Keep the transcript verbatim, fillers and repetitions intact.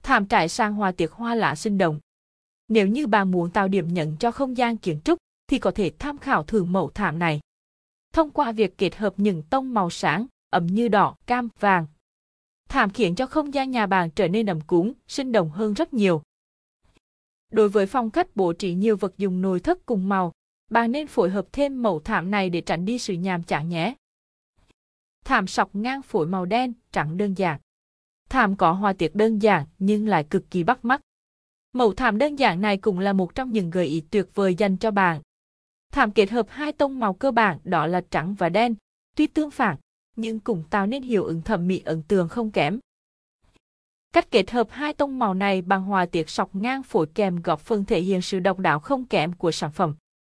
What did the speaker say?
Thảm trải sang hoa tiệc hoa lá sinh động. Nếu như bạn muốn tạo điểm nhấn cho không gian kiến trúc, thì có thể tham khảo thử mẫu thảm này. Thông qua việc kết hợp những tông màu sáng, ấm như đỏ, cam, vàng, thảm khiến cho không gian nhà bạn trở nên ấm cúng, sinh động hơn rất nhiều. Đối với phong cách bố trí nhiều vật dụng nội thất cùng màu, bạn nên phối hợp thêm mẫu thảm này để tránh đi sự nhàm chán nhé. Thảm sọc ngang phối màu đen, trắng đơn giản. Thảm có hoa tiết đơn giản nhưng lại cực kỳ bắt mắt. Mẫu thảm đơn giản này cũng là một trong những gợi ý tuyệt vời dành cho bạn. Thảm kết hợp hai tông màu cơ bản đó là trắng và đen, tuy tương phản, nhưng cũng tạo nên hiệu ứng thẩm mỹ ấn tượng không kém. Cách kết hợp hai tông màu này bằng hoa tiết sọc ngang phối kèm góp phần thể hiện sự độc đáo không kém của sản phẩm.